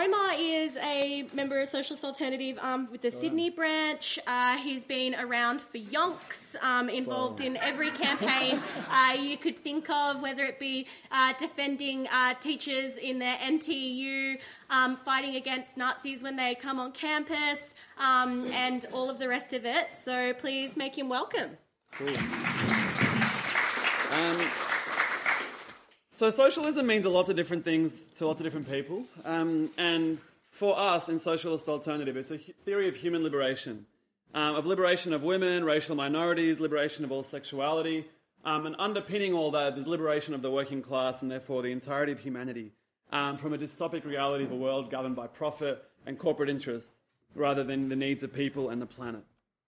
Omar is a member of Socialist Alternative with the Sydney branch. He's been around for yonks, involved in every campaign you could think of, whether it be defending teachers in their NTU, fighting against Nazis when they come on campus, and all of the rest of it. So please make him welcome. Cool. So socialism means a lot of different things to lots of different people. And for us in Socialist Alternative, it's a theory of human liberation, of liberation of women, racial minorities, liberation of all sexuality, and underpinning all that is liberation of the working class and therefore the entirety of humanity from a dystopic reality of a world governed by profit and corporate interests rather than the needs of people and the planet.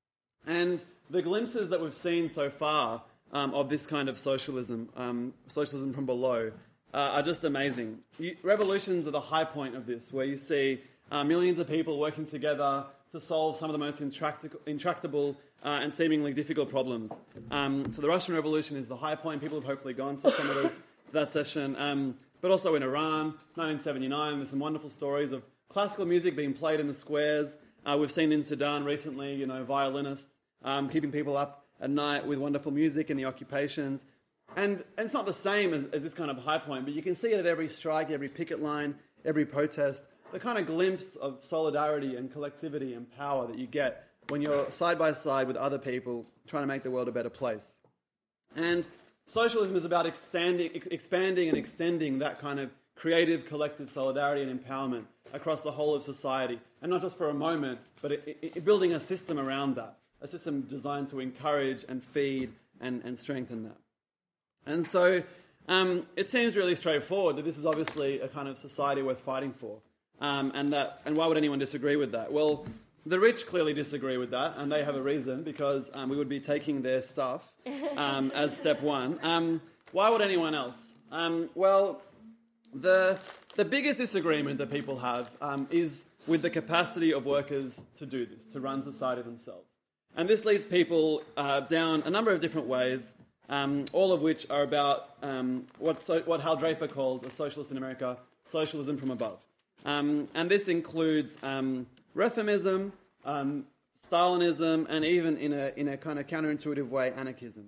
And the glimpses that we've seen so far of this kind of socialism, socialism from below, are just amazing. Revolutions are the high point of this, where you see millions of people working together to solve some of the most intractable and seemingly difficult problems. So the Russian Revolution is the high point. People have hopefully gone to some of that session. But also in Iran, 1979, there's some wonderful stories of classical music being played in the squares. We've seen in Sudan recently, violinists keeping people up at night with wonderful music in the occupations. And it's not the same as this kind of high point, but you can see it at every strike, every picket line, every protest, the kind of glimpse of solidarity and collectivity and power that you get when you're side by side with other people trying to make the world a better place. And socialism is about expanding and extending that kind of creative collective solidarity and empowerment across the whole of society, and not just for a moment, but building a system around that. A system designed to encourage and feed and strengthen that. And so it seems really straightforward that this is obviously a kind of society worth fighting for. And why would anyone disagree with that? Well, the rich clearly disagree with that, and they have a reason, because we would be taking their stuff as step one. Why would anyone else? Well, the biggest disagreement that people have is with the capacity of workers to do this, to run society themselves. And this leads people down a number of different ways, all of which are about what Hal Draper called, a socialist in America, socialism from above. And this includes reformism, Stalinism, and even in a kind of counterintuitive way, anarchism.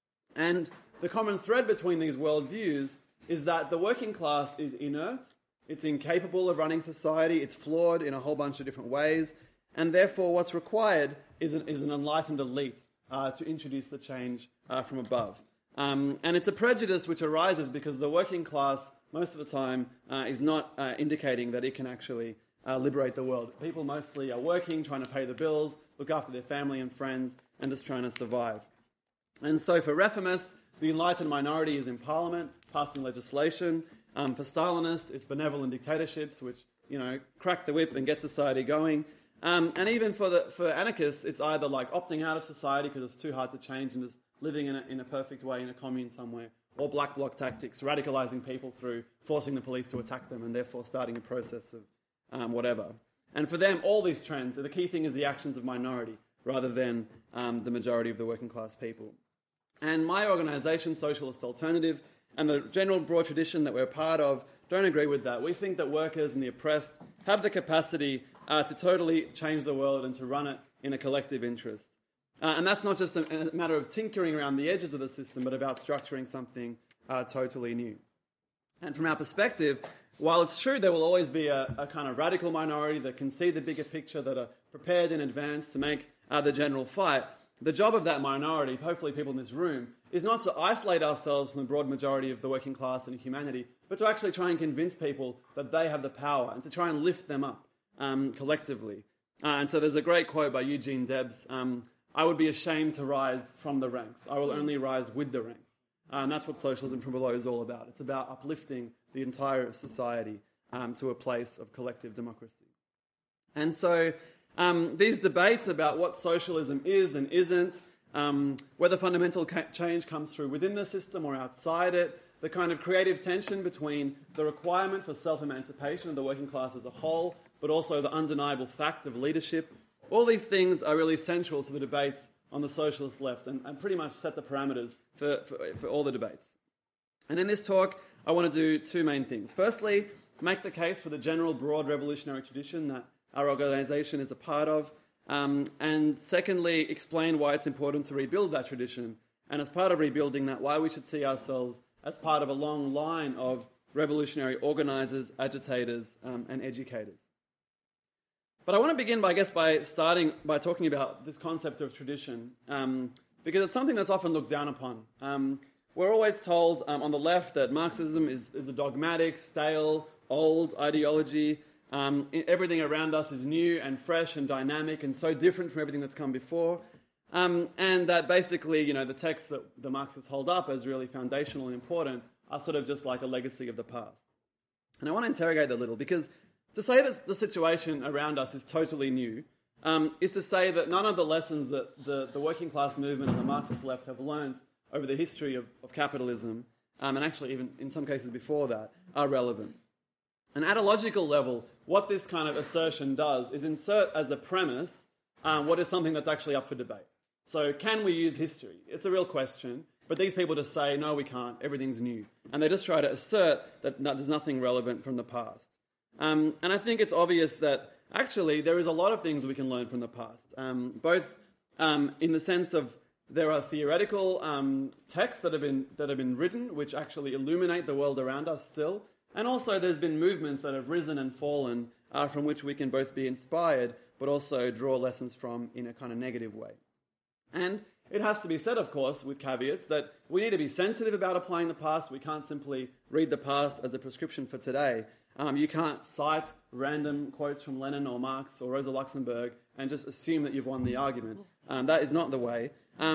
And the common thread between these worldviews is that the working class is inert, it's incapable of running society, it's flawed in a whole bunch of different ways, and therefore what's required is an enlightened elite to introduce the change from above. And it's a prejudice which arises because the working class, most of the time, is not indicating that it can actually liberate the world. People mostly are working, trying to pay the bills, look after their family and friends, and just trying to survive. And so for reformists, the enlightened minority is in parliament, passing legislation. For Stalinists, it's benevolent dictatorships which, crack the whip and get society going. And even for anarchists, it's either like opting out of society because it's too hard to change and just living in a perfect way in a commune somewhere, or black bloc tactics, radicalising people through forcing the police to attack them and therefore starting a process of whatever. And for them, all these trends, the key thing is the actions of minority rather than the majority of the working class people. And my organisation, Socialist Alternative, and the general broad tradition that we're part of don't agree with that. We think that workers and the oppressed have the capacity to totally change the world and to run it in a collective interest. And that's not just a matter of tinkering around the edges of the system, but about structuring something totally new. And from our perspective, while it's true there will always be a kind of radical minority that can see the bigger picture, that are prepared in advance to make the general fight, the job of that minority, hopefully people in this room, is not to isolate ourselves from the broad majority of the working class and humanity, but to actually try and convince people that they have the power and to try and lift them up collectively. And so there's a great quote by Eugene Debs, I would be ashamed to rise from the ranks. I will only rise with the ranks. And that's what socialism from below is all about. It's about uplifting the entire society to a place of collective democracy. And so these debates about what socialism is and isn't, whether fundamental change comes through within the system or outside it, the kind of creative tension between the requirement for self-emancipation of the working class as a whole, but also the undeniable fact of leadership, all these things are really central to the debates on the socialist left and pretty much set the parameters for all the debates. And in this talk, I want to do two main things. Firstly, make the case for the general broad revolutionary tradition that our organisation is a part of, and secondly, explain why it's important to rebuild that tradition, and as part of rebuilding that, why we should see ourselves as part of a long line of revolutionary organisers, agitators, and educators. But I want to begin, by starting by talking about this concept of tradition, because it's something that's often looked down upon. We're always told on the left that Marxism is a dogmatic, stale, old ideology. Everything around us is new and fresh and dynamic and so different from everything that's come before. And that basically, the texts that the Marxists hold up as really foundational and important are sort of just like a legacy of the past. And I want to interrogate that a little, because to say that the situation around us is totally new is to say that none of the lessons that the working class movement and the Marxist left have learned over the history of capitalism, and actually even in some cases before that, are relevant. And at a logical level, what this kind of assertion does is insert as a premise what is something that's actually up for debate. So can we use history? It's a real question, but these people just say, no, we can't, everything's new. And they just try to assert that there's nothing relevant from the past. And I think it's obvious that actually there is a lot of things we can learn from the past, both in the sense of there are theoretical texts that have been written which actually illuminate the world around us still, and also there's been movements that have risen and fallen from which we can both be inspired but also draw lessons from in a kind of negative way. And it has to be said, of course, with caveats, that we need to be sensitive about applying the past. We can't simply read the past as a prescription for today. You can't cite random quotes from Lenin or Marx or Rosa Luxemburg and just assume that you've won the argument. That is not the way.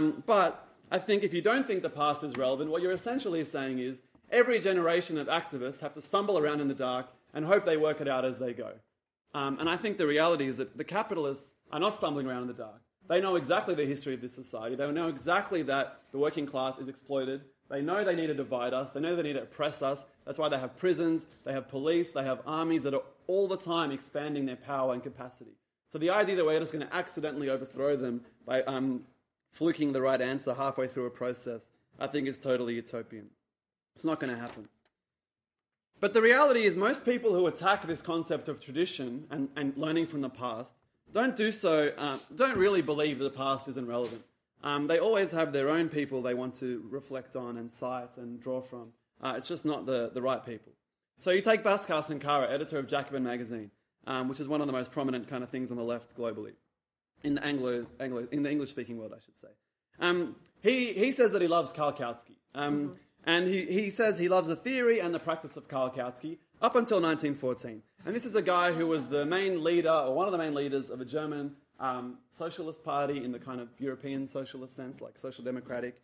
But I think if you don't think the past is relevant, what you're essentially saying is every generation of activists have to stumble around in the dark and hope they work it out as they go. And I think the reality is that the capitalists are not stumbling around in the dark. They know exactly the history of this society. They know exactly that the working class is exploited. They know they need to divide us. They know they need to oppress us. That's why they have prisons, they have police, they have armies that are all the time expanding their power and capacity. So the idea that we're just going to accidentally overthrow them by fluking the right answer halfway through a process, I think is totally utopian. It's not going to happen. But the reality is most people who attack this concept of tradition and learning from the past don't really believe that the past isn't relevant. They always have their own people they want to reflect on and cite and draw from. It's just not the right people. So you take Bhaskar Sankara, editor of Jacobin magazine, which is one of the most prominent kind of things on the left globally, in the in the English-speaking world, I should say. He says that he loves Karl Kautsky, and he says he loves the theory and the practice of Karl Kautsky up until 1914. And this is a guy who was the main leader, or one of the main leaders, of a German socialist party in the kind of European socialist sense, like social democratic,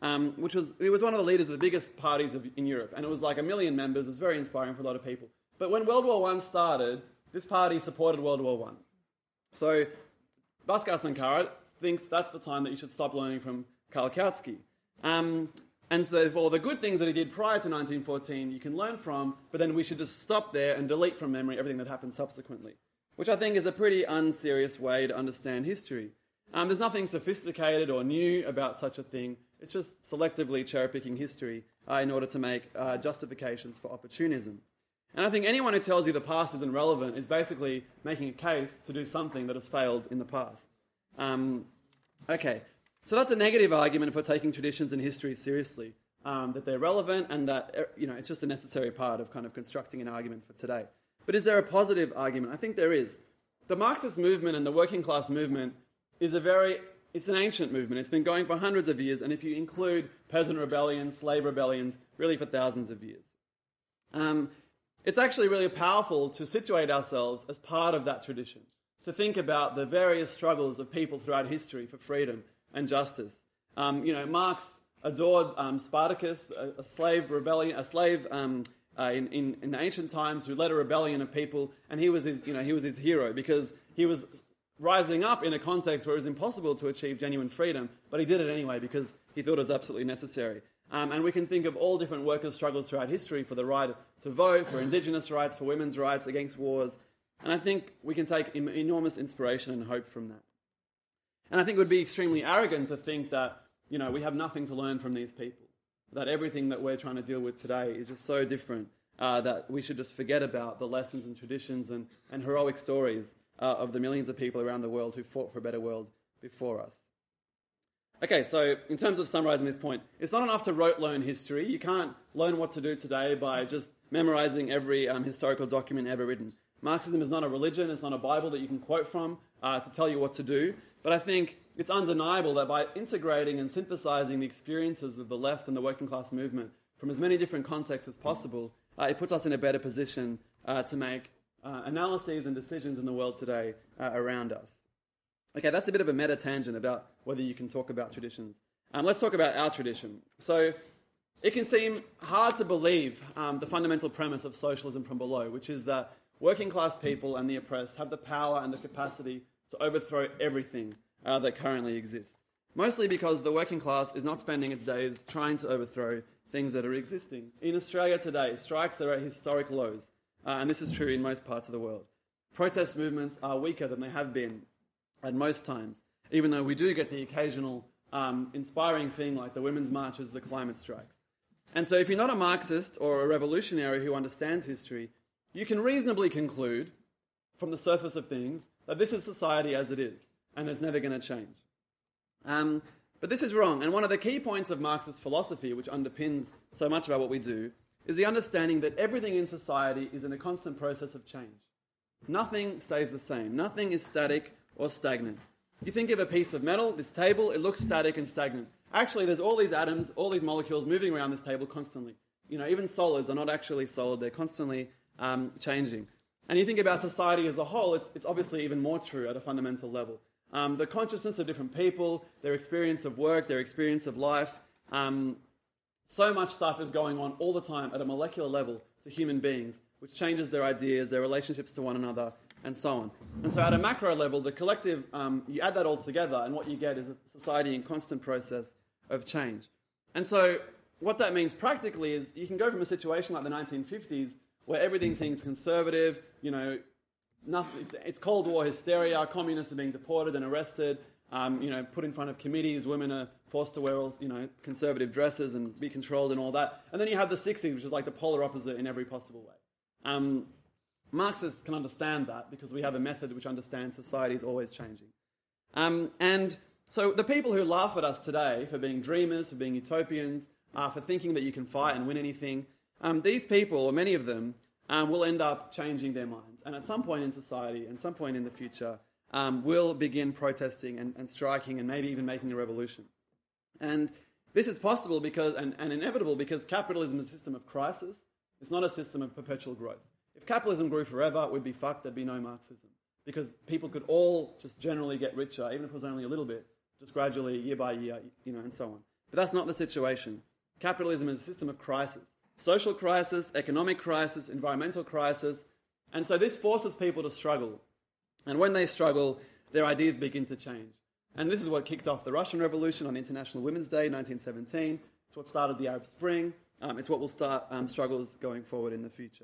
it was one of the leaders of the biggest parties in Europe, and it was like 1 million members. It was very inspiring for a lot of people. But when World War I started, this party supported World War I. So Bhaskar Sankara thinks that's the time that you should stop learning from Karl Kautsky. And so for all the good things that he did prior to 1914, you can learn from, but then we should just stop there and delete from memory everything that happened subsequently, which I think is a pretty unserious way to understand history. There's nothing sophisticated or new about such a thing. It's just selectively cherry-picking history in order to make justifications for opportunism. And I think anyone who tells you the past isn't relevant is basically making a case to do something that has failed in the past. Okay, so that's a negative argument for taking traditions and history seriously, that they're relevant and that it's just a necessary part of kind of constructing an argument for today. But is there a positive argument? I think there is. The Marxist movement and the working class movement is it's an ancient movement. It's been going for hundreds of years, and if you include peasant rebellions, slave rebellions, really for thousands of years. It's actually really powerful to situate ourselves as part of that tradition, to think about the various struggles of people throughout history for freedom and justice. Marx adored Spartacus, a slave in the ancient times who led a rebellion of people, and he was his hero because he was rising up in a context where it was impossible to achieve genuine freedom, but he did it anyway because he thought it was absolutely necessary. And we can think of all different workers' struggles throughout history for the right to vote, for indigenous rights, for women's rights, against wars. And I think we can take enormous inspiration and hope from that. And I think it would be extremely arrogant to think that, we have nothing to learn from these people, that everything that we're trying to deal with today is just so different that we should just forget about the lessons and traditions and heroic stories of the millions of people around the world who fought for a better world before us. Okay, so in terms of summarising this point, it's not enough to rote learn history. You can't learn what to do today by just memorising every historical document ever written. Marxism is not a religion, it's not a Bible that you can quote from to tell you what to do. But I think it's undeniable that by integrating and synthesising the experiences of the left and the working class movement from as many different contexts as possible, it puts us in a better position to make analyses and decisions in the world today around us. Okay, that's a bit of a meta tangent about whether you can talk about traditions. Let's talk about our tradition. So it can seem hard to believe the fundamental premise of socialism from below, which is that working class people and the oppressed have the power and the capacity to overthrow everything that currently exists. Mostly because the working class is not spending its days trying to overthrow things that are existing. In Australia today, strikes are at historic lows, and this is true in most parts of the world. Protest movements are weaker than they have been at most times, even though we do get the occasional inspiring thing like the women's marches, the climate strikes. And so if you're not a Marxist or a revolutionary who understands history, you can reasonably conclude from the surface of things that this is society as it is, and it's never going to change. But this is wrong, and one of the key points of Marxist philosophy, which underpins so much about what we do, is the understanding that everything in society is in a constant process of change. Nothing stays the same. Nothing is static or stagnant. You think of a piece of metal, this table, it looks static and stagnant. Actually, there's all these atoms, all these molecules moving around this table constantly. You know, even solids are not actually solid, they're constantly changing. And you think about society as a whole, it's obviously even more true at a fundamental level. The consciousness of different people, their experience of work, their experience of life, so much stuff is going on all the time at a molecular level to human beings, which changes their ideas, their relationships to one another, and so on. And so at a macro level, the collective, you add that all together, and what you get is a society in constant process of change. And so what that means practically is you can go from a situation like the 1950s, where everything seems conservative, you know, it's Cold War hysteria, communists are being deported and arrested, put in front of committees, women are forced to wear all, conservative dresses and be controlled and all that. And then you have the 60s, which is like the polar opposite in every possible way. Marxists can understand that because we have a method which understands society is always changing. And so the people who laugh at us today for being dreamers, for being utopians, for thinking that you can fight and win anything, these people, or many of them, will end up changing their minds. And at some point in society, and some point in the future, will begin protesting and striking and maybe even making a revolution. And this is possible because, and inevitable because capitalism is a system of crisis. It's not a system of perpetual growth. If capitalism grew forever, we'd be fucked, there'd be no Marxism. Because people could all just generally get richer, even if it was only a little bit, just gradually, year by year, and so on. But that's not the situation. Capitalism is a system of crisis. Social crisis, economic crisis, environmental crisis. And so this forces people to struggle. And when they struggle, their ideas begin to change. And this is what kicked off the Russian Revolution on International Women's Day, 1917. It's what started the Arab Spring. It's what will start struggles going forward in the future.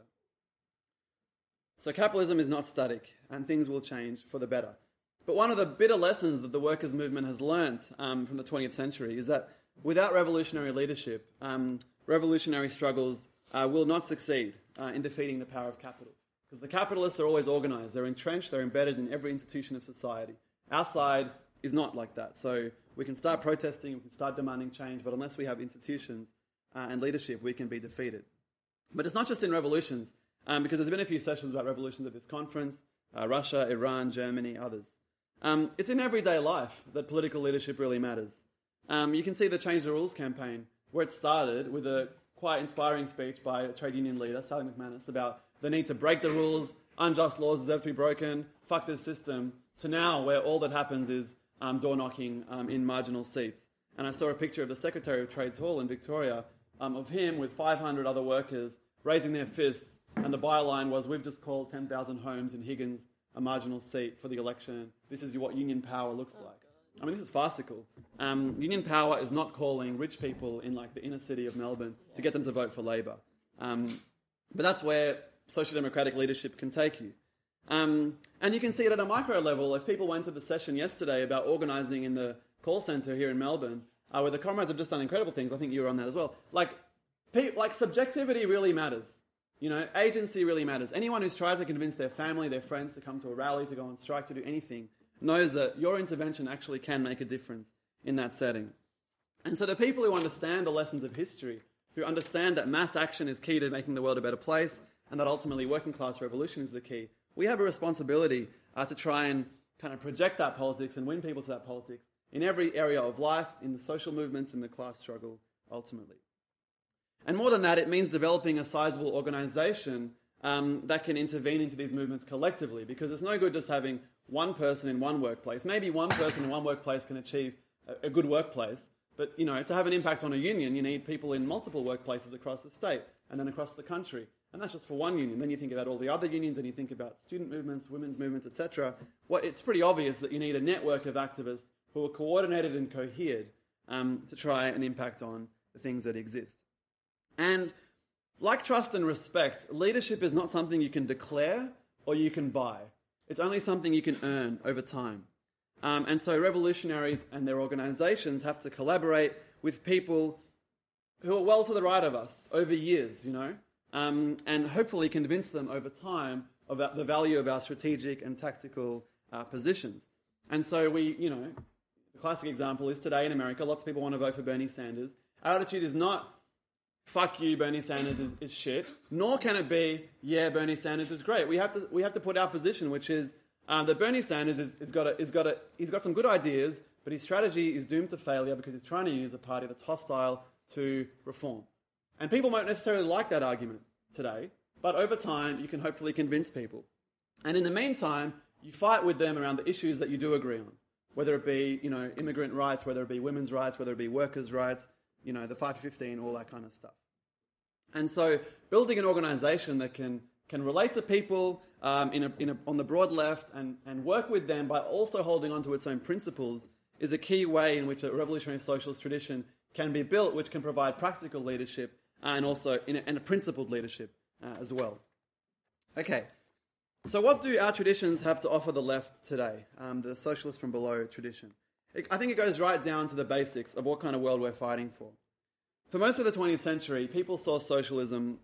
So capitalism is not static, and things will change for the better. But one of the bitter lessons that the workers' movement has learned from the 20th century is that without revolutionary leadership, revolutionary struggles will not succeed in defeating the power of capital. Because the capitalists are always organised, they're entrenched, they're embedded in every institution of society. Our side is not like that. So we can start protesting, we can start demanding change, but unless we have institutions and leadership, we can be defeated. But it's not just in revolutions, because there's been a few sessions about revolutions at this conference, Russia, Iran, Germany, others. It's in everyday life that political leadership really matters. You can see the Change the Rules campaign, where it started with a quite inspiring speech by a trade union leader, Sally McManus, about the need to break the rules, unjust laws deserve to be broken, fuck this system, to now where all that happens is door knocking in marginal seats. And I saw a picture of the Secretary of Trade's Hall in Victoria of him with 500 other workers raising their fists, and the byline was, "We've just called 10,000 homes in Higgins a marginal seat for the election. This is what union power looks like." I mean, this is farcical. Union power is not calling rich people in like the inner city of Melbourne to get them to vote for Labor. But that's where social democratic leadership can take you. And you can see it at a micro level. If people went to the session yesterday about organising in the call centre here in Melbourne, where the comrades have just done incredible things, I think you were on that as well. Like subjectivity really matters. Agency really matters. Anyone who's tried to convince their family, their friends to come to a rally, to go on strike, to do anything, knows that your intervention actually can make a difference in that setting. And so the people who understand the lessons of history, who understand that mass action is key to making the world a better place, and that ultimately working class revolution is the key, we have a responsibility to try and kind of project that politics and win people to that politics in every area of life, in the social movements, in the class struggle, ultimately. And more than that, it means developing a sizable organisation that can intervene into these movements collectively, because it's no good just having one person in one workplace. Maybe one person in one workplace can achieve a good workplace, but to have an impact on a union, you need people in multiple workplaces across the state and then across the country. And that's just for one union. Then you think about all the other unions, and you think about student movements, women's movements, etc. It's pretty obvious that you need a network of activists who are coordinated and cohered to try and impact on the things that exist. And like trust and respect, leadership is not something you can declare or you can buy. It's only something you can earn over time. And so revolutionaries and their organisations have to collaborate with people who are well to the right of us over years, and hopefully convince them over time about the value of our strategic and tactical positions. And so the classic example is today in America, lots of people want to vote for Bernie Sanders. Our attitude is not, fuck you, Bernie Sanders is shit, nor can it be, yeah, Bernie Sanders is great. We have to put our position, which is that Bernie Sanders he's got some good ideas, but his strategy is doomed to failure because he's trying to use a party that's hostile to reform. And people won't necessarily like that argument today, but over time you can hopefully convince people. And in the meantime, you fight with them around the issues that you do agree on, whether it be immigrant rights, whether it be women's rights, whether it be workers' rights, the 515, all that kind of stuff. And so building an organisation that can relate to people on the broad left and work with them by also holding on to its own principles is a key way in which a revolutionary socialist tradition can be built, which can provide practical leadership and also in a principled leadership as well. Okay, so what do our traditions have to offer the left today, the socialist from below tradition? I think it goes right down to the basics of what kind of world we're fighting for. For most of the 20th century, people saw socialism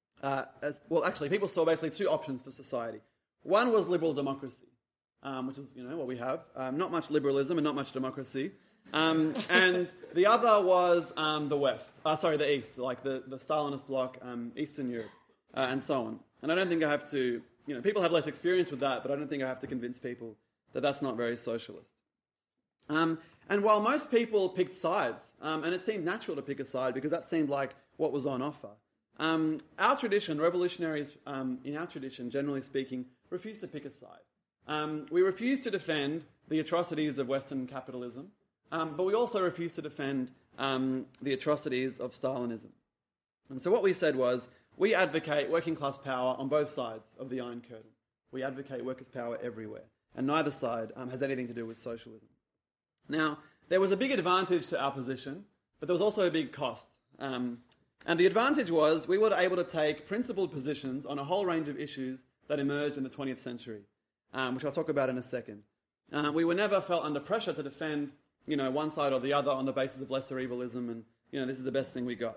people saw basically two options for society. One was liberal democracy, which is, what we have. Not much liberalism and not much democracy. And the other was the East, like the Stalinist bloc, Eastern Europe, and so on. And I don't think I have to, people have less experience with that, but I don't think I have to convince people that that's not very socialist. And while most people picked sides, and it seemed natural to pick a side because that seemed like what was on offer, our tradition, revolutionaries in our tradition, generally speaking, refused to pick a side. We refused to defend the atrocities of Western capitalism, but we also refused to defend the atrocities of Stalinism. And so what we said was, we advocate working class power on both sides of the Iron Curtain. We advocate workers' power everywhere, and neither side has anything to do with socialism. Now, there was a big advantage to our position, but there was also a big cost. And the advantage was we were able to take principled positions on a whole range of issues that emerged in the 20th century, which I'll talk about in a second. We were never felt under pressure to defend, one side or the other on the basis of lesser evilism and, this is the best thing we got.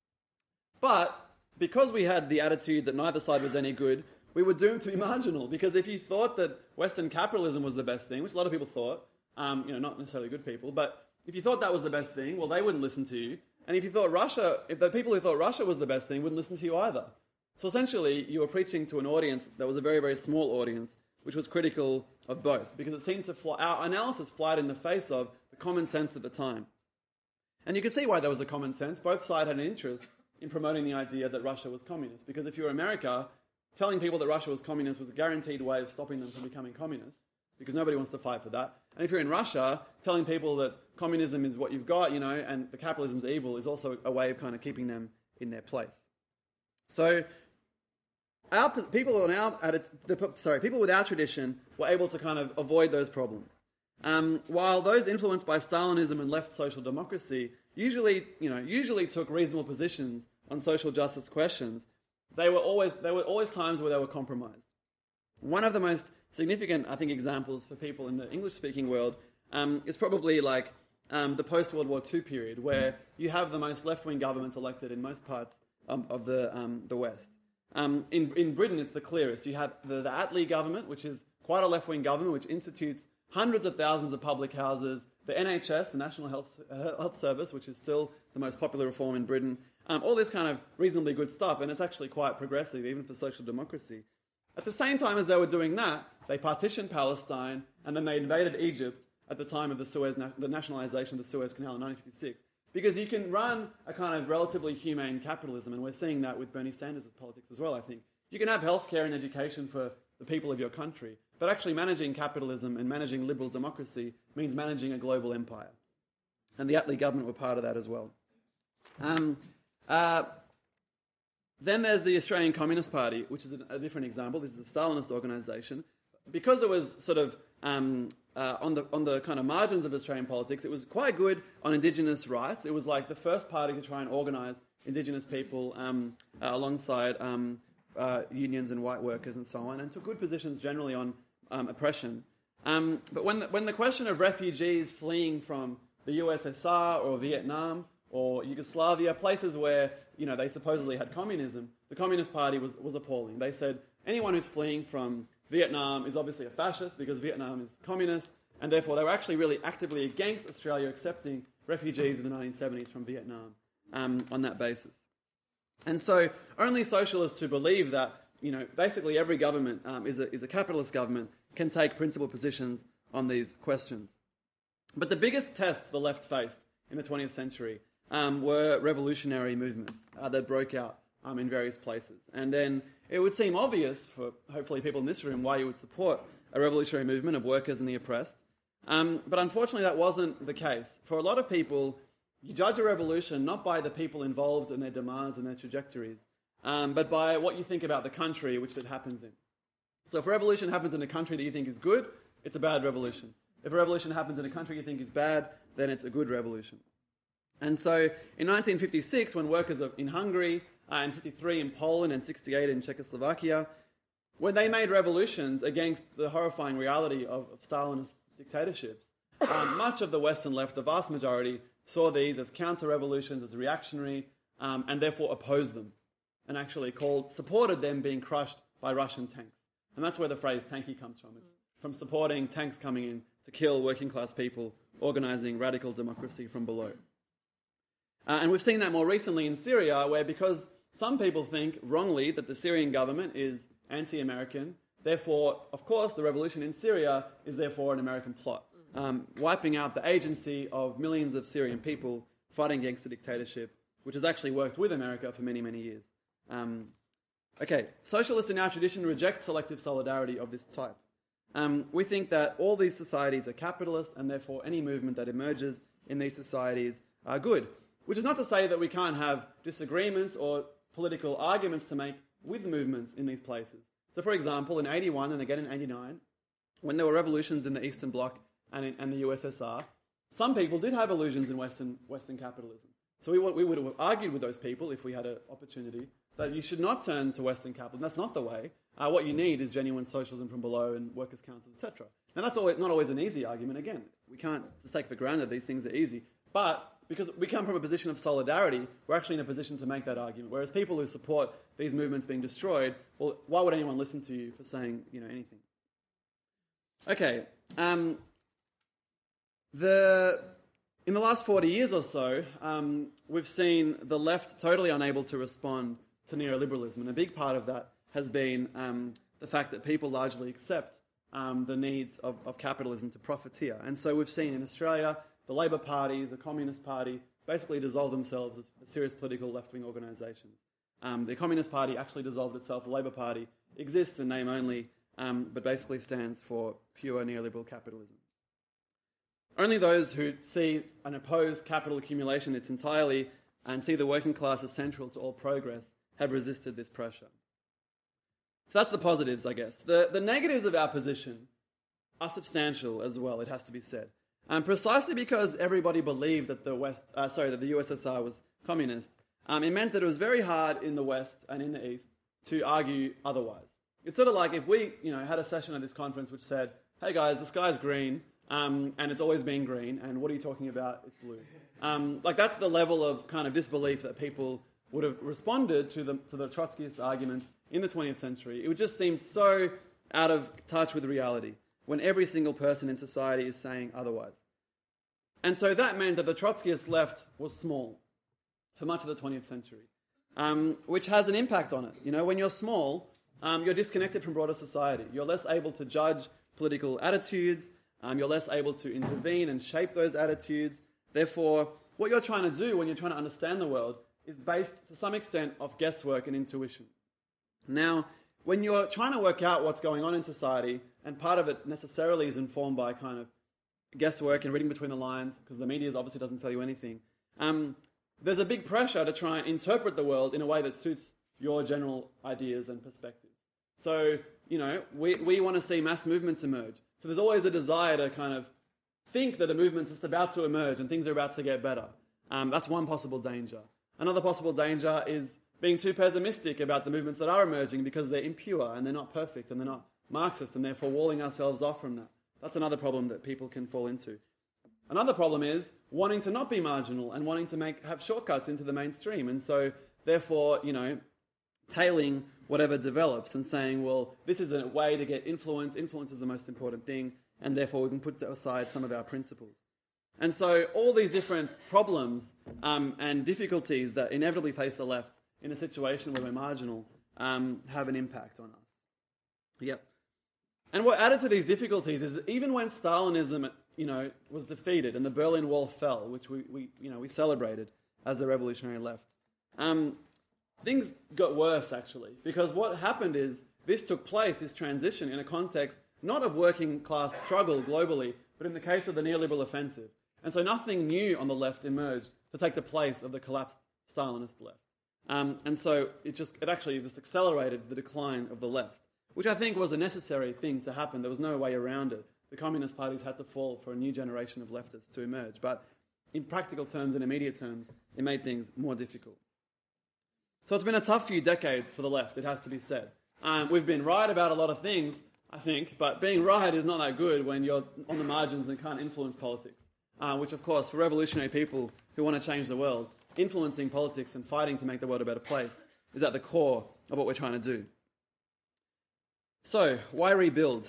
But because we had the attitude that neither side was any good, we were doomed to be marginal, because if you thought that Western capitalism was the best thing, which a lot of people thought, not necessarily good people, but if you thought that was the best thing, well, they wouldn't listen to you. And if the people who thought Russia was the best thing wouldn't listen to you either. So essentially, you were preaching to an audience that was a very, very small audience, which was critical of both, because it seemed to our analysis flied in the face of the common sense at the time. And you could see why there was a common sense. Both sides had an interest in promoting the idea that Russia was communist, because if you were America, telling people that Russia was communist was a guaranteed way of stopping them from becoming communist, because nobody wants to fight for that. And if you're in Russia, telling people that communism is what you've got, and the capitalism's evil is also a way of kind of keeping them in their place. So people with our tradition were able to kind of avoid those problems. While those influenced by Stalinism and left social democracy usually took reasonable positions on social justice questions, there were always times where they were compromised. One of the most significant, I think, examples for people in the English-speaking world is probably like the post-World War II period, where you have the most left-wing governments elected in most parts of the West. In Britain, it's the clearest. You have the Attlee government, which is quite a left-wing government, which institutes hundreds of thousands of public houses, the NHS, the National Health Service, which is still the most popular reform in Britain, all this kind of reasonably good stuff, and it's actually quite progressive, even for social democracy. At the same time as they were doing that, they partitioned Palestine, and then they invaded Egypt at the time of the nationalisation of the Suez Canal in 1956. Because you can run a kind of relatively humane capitalism, and we're seeing that with Bernie Sanders' politics as well, I think. You can have healthcare and education for the people of your country, but actually managing capitalism and managing liberal democracy means managing a global empire. And the Attlee government were part of that as well. Then there's the Australian Communist Party, which is a different example. This is a Stalinist organisation. Because it was sort of on the kind of margins of Australian politics, it was quite good on Indigenous rights. It was like the first party to try and organise Indigenous people alongside unions and white workers and so on, and took good positions generally on oppression. But when the question of refugees fleeing from the USSR or Vietnam or Yugoslavia, places where they supposedly had communism, the Communist Party was appalling. They said anyone who's fleeing from Vietnam is obviously a fascist because Vietnam is communist, and therefore they were actually really actively against Australia accepting refugees in the 1970s from Vietnam on that basis. And so only socialists who believe that basically every government is a capitalist government can take principled positions on these questions. But the biggest tests the left faced in the 20th century were revolutionary movements that broke out in various places. And then it would seem obvious for hopefully people in this room why you would support a revolutionary movement of workers and the oppressed. But unfortunately that wasn't the case. For a lot of people, you judge a revolution not by the people involved and their demands and their trajectories, but by what you think about the country which it happens in. So if a revolution happens in a country that you think is good, it's a bad revolution. If a revolution happens in a country you think is bad, then it's a good revolution. And so in 1956, when workers in Hungary, in 53 in Poland and 68 in Czechoslovakia, when they made revolutions against the horrifying reality of Stalinist dictatorships, much of the Western left, the vast majority, saw these as counter-revolutions, as reactionary, and therefore opposed them, and actually supported them being crushed by Russian tanks. And that's where the phrase tanky comes from. It's from supporting tanks coming in to kill working-class people, organising radical democracy from below. And we've seen that more recently in Syria, where because some people think wrongly that the Syrian government is anti-American, therefore, of course, the revolution in Syria is therefore an American plot, wiping out the agency of millions of Syrian people fighting against a dictatorship, which has actually worked with America for many, many years. Socialists in our tradition reject selective solidarity of this type. We think that all these societies are capitalist, and therefore any movement that emerges in these societies are good. Which is not to say that we can't have disagreements or political arguments to make with movements in these places. So, for example, in 81 and again in 89, when there were revolutions in the Eastern Bloc and the USSR, some people did have illusions in Western capitalism. So we would have argued with those people, if we had an opportunity, that you should not turn to Western capitalism. That's not the way. What you need is genuine socialism from below and workers' councils, etc. Now, that's not always an easy argument. Again, we can't just take for granted these things are easy. But because we come from a position of solidarity, we're actually in a position to make that argument. Whereas people who support these movements being destroyed, well, why would anyone listen to you for saying, anything? Okay. In the last 40 years or so, we've seen the left totally unable to respond to neoliberalism. And a big part of that has been the fact that people largely accept the needs of capitalism to profiteer. And so we've seen in Australia the Labor Party, the Communist Party, basically dissolve themselves as serious political left-wing organisations. The Communist Party actually dissolved itself. The Labor Party exists in name only, but basically stands for pure neoliberal capitalism. Only those who see and oppose capital accumulation in its entirety and see the working class as central to all progress have resisted this pressure. So that's the positives, I guess. The negatives of our position are substantial as well, it has to be said. Precisely because everybody believed that the USSR was communist, it meant that it was very hard in the West and in the East to argue otherwise. It's sort of like if we, had a session at this conference which said, "Hey guys, the sky's green, and it's always been green, and what are you talking about? It's blue." That's the level of kind of disbelief that people would have responded to the Trotskyist arguments in the 20th century, it would just seem so out of touch with reality when every single person in society is saying otherwise. And so that meant that the Trotskyist left was small for much of the 20th century, which has an impact on it. When you're small, you're disconnected from broader society. You're less able to judge political attitudes. You're less able to intervene and shape those attitudes. Therefore, what you're trying to do when you're trying to understand the world is based, to some extent, off guesswork and intuition. Now, when you're trying to work out what's going on in society, and part of it necessarily is informed by kind of guesswork and reading between the lines, because the media obviously doesn't tell you anything, there's a big pressure to try and interpret the world in a way that suits your general ideas and perspectives. So, we want to see mass movements emerge. So there's always a desire to kind of think that a movement's just about to emerge and things are about to get better. That's one possible danger. Another possible danger is being too pessimistic about the movements that are emerging because they're impure and they're not perfect and they're not Marxist and therefore walling ourselves off from that. That's another problem that people can fall into. Another problem is wanting to not be marginal and wanting to have shortcuts into the mainstream. And so, therefore, tailing whatever develops and saying, well, this is a way to get influence. Influence is the most important thing, and therefore we can put aside some of our principles. And so all these different problems and difficulties that inevitably face the left in a situation where we're marginal have an impact on us. Yep. And what added to these difficulties is that even when Stalinism, was defeated and the Berlin Wall fell, which we celebrated as a revolutionary left, things got worse, actually, because what happened is this took place, this transition, in a context not of working class struggle globally, but in the case of the neoliberal offensive. And so nothing new on the left emerged to take the place of the collapsed Stalinist left. And so it actually just accelerated the decline of the left, which I think was a necessary thing to happen. There was no way around it. The communist parties had to fall for a new generation of leftists to emerge. But in practical terms and immediate terms, it made things more difficult. So it's been a tough few decades for the left, it has to be said. We've been right about a lot of things, I think, but being right is not that good when you're on the margins and can't influence politics. Which, of course, for revolutionary people who want to change the world, influencing politics and fighting to make the world a better place is at the core of what we're trying to do. So, why rebuild?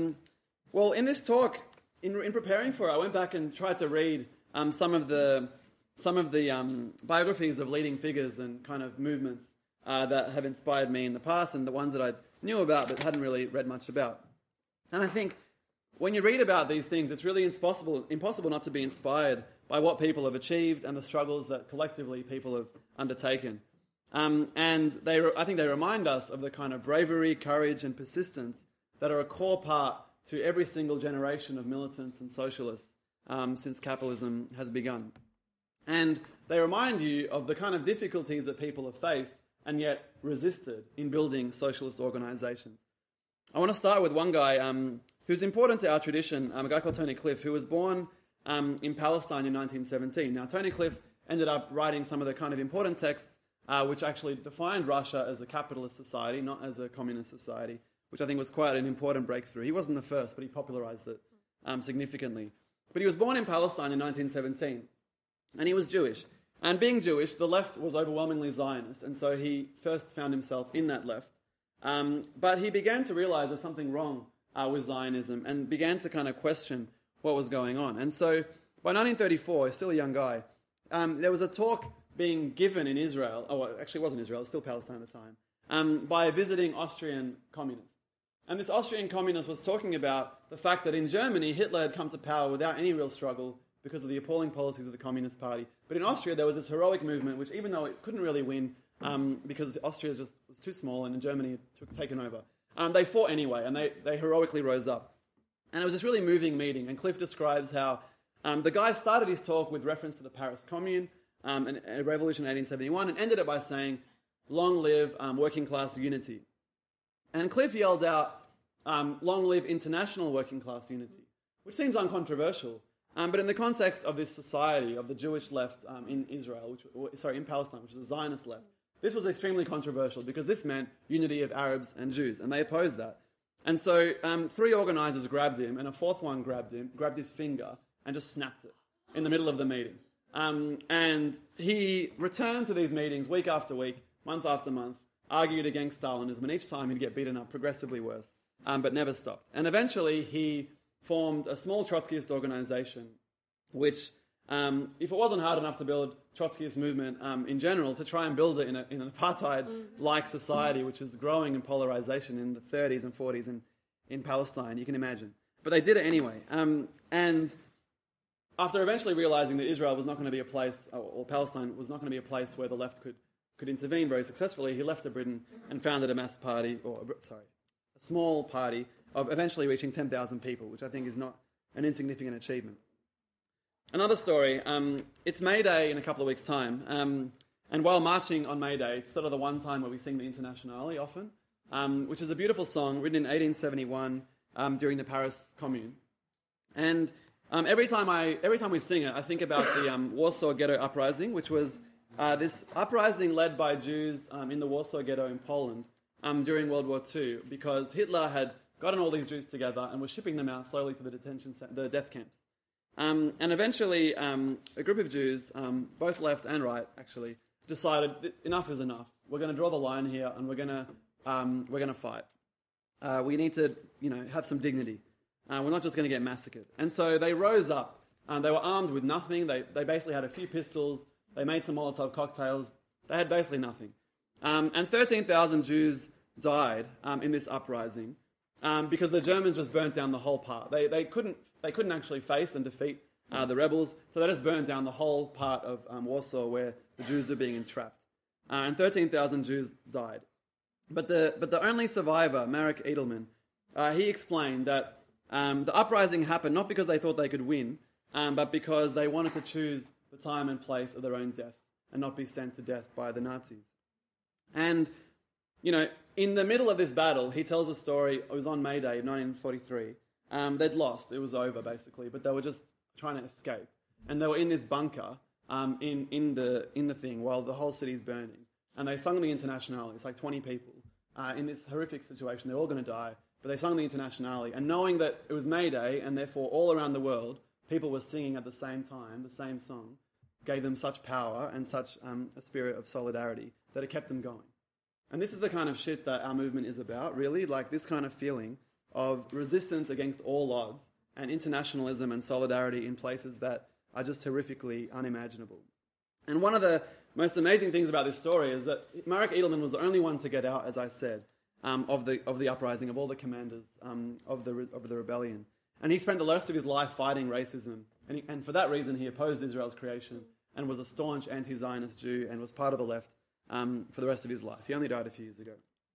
Well, in this talk, in preparing for it, I went back and tried to read some of the biographies of leading figures and kind of movements that have inspired me in the past and the ones that I knew about but hadn't really read much about. And I think when you read about these things, it's really impossible not to be inspired by what people have achieved and the struggles that collectively people have undertaken. And I think they remind us of the kind of bravery, courage and persistence that are a core part to every single generation of militants and socialists since capitalism has begun. And they remind you of the kind of difficulties that people have faced and yet resisted in building socialist organisations. I want to start with one guy who's important to our tradition, a guy called Tony Cliff, who was born in Palestine in 1917. Now, Tony Cliff ended up writing some of the kind of important texts which actually defined Russia as a capitalist society, not as a communist society, which I think was quite an important breakthrough. He wasn't the first, but he popularised it significantly. But he was born in Palestine in 1917, and he was Jewish. And being Jewish, the left was overwhelmingly Zionist, and so he first found himself in that left. But he began to realise there's something wrong with Zionism and began to kind of question what was going on. And so by 1934, he's still a young guy, there was a talk being given in Israel, actually it wasn't Israel, it was still Palestine at the time, by a visiting Austrian communist. And this Austrian communist was talking about the fact that in Germany, Hitler had come to power without any real struggle because of the appalling policies of the Communist Party. But in Austria, there was this heroic movement, which even though it couldn't really win, because Austria just was too small and in Germany had taken over, they fought anyway, and they heroically rose up. And it was this really moving meeting, and Cliff describes how the guy started his talk with reference to the Paris Commune, and a revolution in 1871, and ended it by saying, "Long live working class unity." And Cliff yelled out, "Long live international working class unity," which seems uncontroversial. But in the context of this society, of the Jewish left in Palestine, which is a Zionist left, this was extremely controversial because this meant unity of Arabs and Jews, and they opposed that. And so 3 organisers grabbed him, and a 4th one grabbed his finger, and just snapped it in the middle of the meeting. And he returned to these meetings week after week, month after month, argued against Stalinism, and each time he'd get beaten up progressively worse, but never stopped. And eventually he formed a small Trotskyist organization, which, if it wasn't hard enough to build Trotskyist movement in general, to try and build it in an apartheid-like society, which is growing in polarization in the 30s and 40s in Palestine, you can imagine. But they did it anyway. And after eventually realizing that Israel was not going to be a place, or Palestine was not going to be a place where the left could intervene very successfully, he left to Britain and founded a small party of eventually reaching 10,000 people, which I think is not an insignificant achievement. Another story, it's May Day in a couple of weeks' time, and while marching on May Day, it's sort of the one time where we sing the Internationale often, which is a beautiful song written in 1871 during the Paris Commune. And every time we sing it, I think about the Warsaw Ghetto Uprising, which was this uprising led by Jews in the Warsaw Ghetto in Poland during World War II, because Hitler had gotten all these Jews together and was shipping them out slowly to the death camps. And eventually, a group of Jews, both left and right, actually, decided enough is enough. We're going to draw the line here, and we're going to fight. We need to, have some dignity. We're not just going to get massacred. And so they rose up. They were armed with nothing. They basically had a few pistols. They made some Molotov cocktails. They had basically nothing. And 13,000 Jews died in this uprising because the Germans just burnt down the whole part. They couldn't actually face and defeat the rebels, so they just burned down the whole part of Warsaw where the Jews were being entrapped. And 13,000 Jews died. But the only survivor, Marek Edelman, he explained that the uprising happened not because they thought they could win, but because they wanted to choose the time and place of their own death and not be sent to death by the Nazis. And, in the middle of this battle, he tells a story. It was on May Day, 1943. They'd lost. It was over, basically, but they were just trying to escape. And they were in this bunker in the thing while the whole city's burning. And they sung the Internationale. It's like 20 people in this horrific situation. They're all going to die. But they sung the Internationale. And knowing that it was May Day, and therefore all around the world, people were singing at the same time, the same song, gave them such power and such a spirit of solidarity that it kept them going. And this is the kind of shit that our movement is about, really, like this kind of feeling of resistance against all odds and internationalism and solidarity in places that are just horrifically unimaginable. And one of the most amazing things about this story is that Marek Edelman was the only one to get out, as I said, of the uprising, of all the commanders of the rebellion. And he spent the rest of his life fighting racism. And for that reason, he opposed Israel's creation and was a staunch anti-Zionist Jew and was part of the left for the rest of his life. He only died a few years ago.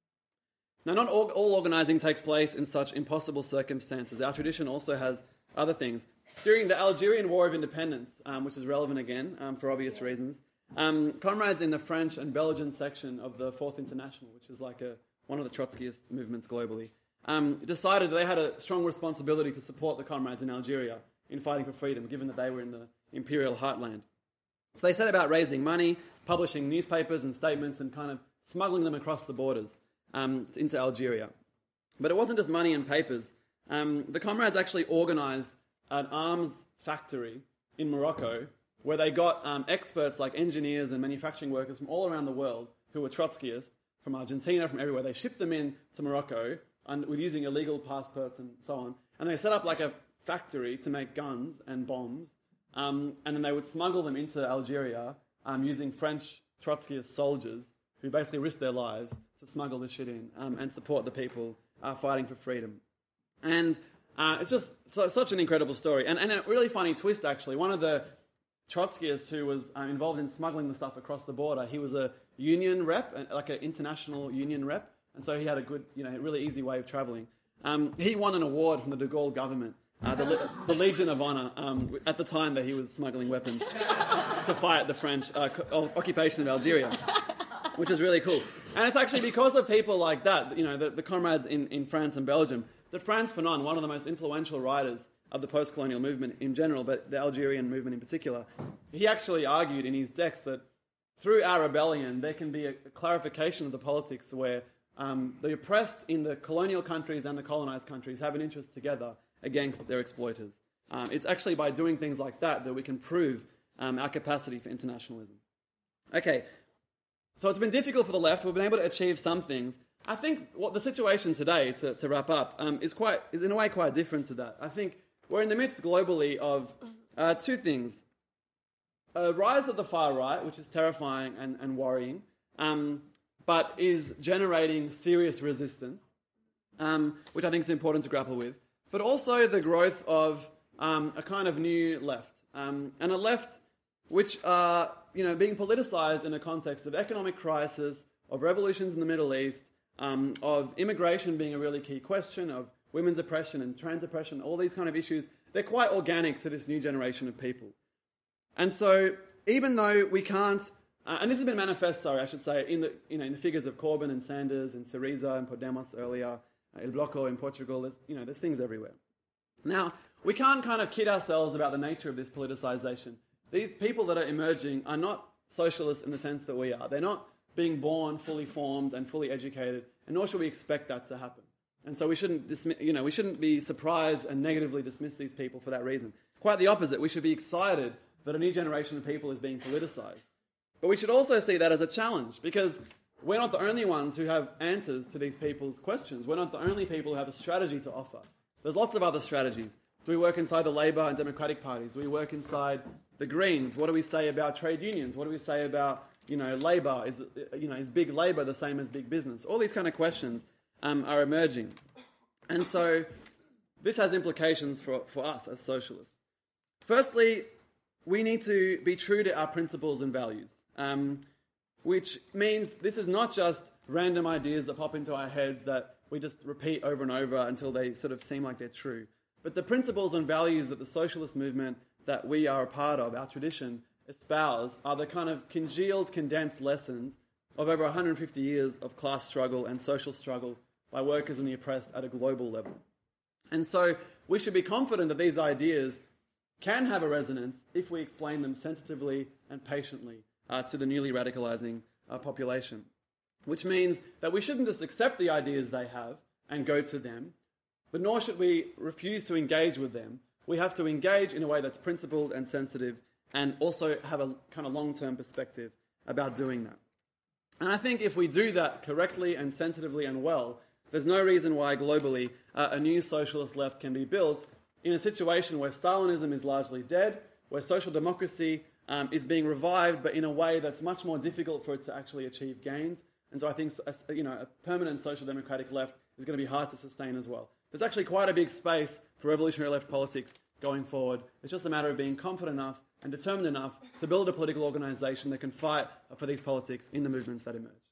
Now, not all organising takes place in such impossible circumstances. Our tradition also has other things. During the Algerian War of Independence, which is relevant again for obvious reasons, comrades in the French and Belgian section of the Fourth International, which is like one of the Trotskyist movements globally, decided that they had a strong responsibility to support the comrades in Algeria in fighting for freedom, given that they were in the imperial heartland. So they set about raising money, publishing newspapers and statements, and kind of smuggling them across the borders into Algeria. But it wasn't just money and papers. The comrades actually organised an arms factory in Morocco where they got experts like engineers and manufacturing workers from all around the world who were Trotskyists, from Argentina, from everywhere. They shipped them in to Morocco with using illegal passports and so on. And they set up like a factory to make guns and bombs. And then they would smuggle them into Algeria using French Trotskyist soldiers who basically risked their lives to smuggle this shit in and support the people fighting for freedom. And it's just such an incredible story. And a really funny twist, actually. One of the Trotskyists who was involved in smuggling the stuff across the border, he was a union rep, like an international union rep. And so he had a good, really easy way of travelling. He won an award from the de Gaulle government, the Legion of Honour, at the time that he was smuggling weapons to fight the French occupation of Algeria, which is really cool. And it's actually because of people like that, the comrades in France and Belgium, that Frantz Fanon, one of the most influential writers of the post-colonial movement in general, but the Algerian movement in particular, he actually argued in his text that through our rebellion there can be a clarification of the politics where the oppressed in the colonial countries and the colonized countries have an interest together against their exploiters. It's actually by doing things like that we can prove our capacity for internationalism. Okay, So it's been difficult for the left. We've been able to achieve some things. I think what the situation today, to wrap up, is in a way quite different to that. I think we're in the midst globally of two things. A rise of the far right, which is terrifying and worrying, but is generating serious resistance, which I think is important to grapple with. But also the growth of a kind of new left, and a left which are being politicized in a context of economic crisis, of revolutions in the Middle East, of immigration being a really key question, of women's oppression and trans oppression, all these kind of issues. They're quite organic to this new generation of people. And so even though we can't, and this has been manifest, in the figures of Corbyn and Sanders and Syriza and Podemos earlier, El Bloco in Portugal, there's things everywhere. Now, we can't kind of kid ourselves about the nature of this politicization. These people that are emerging are not socialists in the sense that we are. They're not being born fully formed and fully educated, and nor should we expect that to happen. And so we shouldn't be surprised and negatively dismiss these people for that reason. Quite the opposite. We should be excited that a new generation of people is being politicized. But we should also see that as a challenge, because we're not the only ones who have answers to these people's questions. We're not the only people who have a strategy to offer. There's lots of other strategies. Do we work inside the Labour and Democratic parties? Do we work inside the Greens? What do we say about trade unions? What do we say about, Labour? Is big Labour the same as big business? All these kind of questions are emerging. And so this has implications for us as socialists. Firstly, we need to be true to our principles and values, which means this is not just random ideas that pop into our heads that we just repeat over and over until they sort of seem like they're true. But the principles and values that the socialist movement that we are a part of, our tradition, espouse, are the kind of congealed, condensed lessons of over 150 years of class struggle and social struggle by workers and the oppressed at a global level. And so we should be confident that these ideas can have a resonance if we explain them sensitively and patiently to the newly radicalizing population. Which means that we shouldn't just accept the ideas they have and go to them, but nor should we refuse to engage with them. We have to engage in a way that's principled and sensitive, and also have a kind of long-term perspective about doing that. And I think if we do that correctly and sensitively and well, there's no reason why globally a new socialist left can be built in a situation where Stalinism is largely dead, where social democracy is being revived, but in a way that's much more difficult for it to actually achieve gains. And so I think a permanent social democratic left is going to be hard to sustain as well. There's actually quite a big space for revolutionary left politics going forward. It's just a matter of being confident enough and determined enough to build a political organisation that can fight for these politics in the movements that emerge.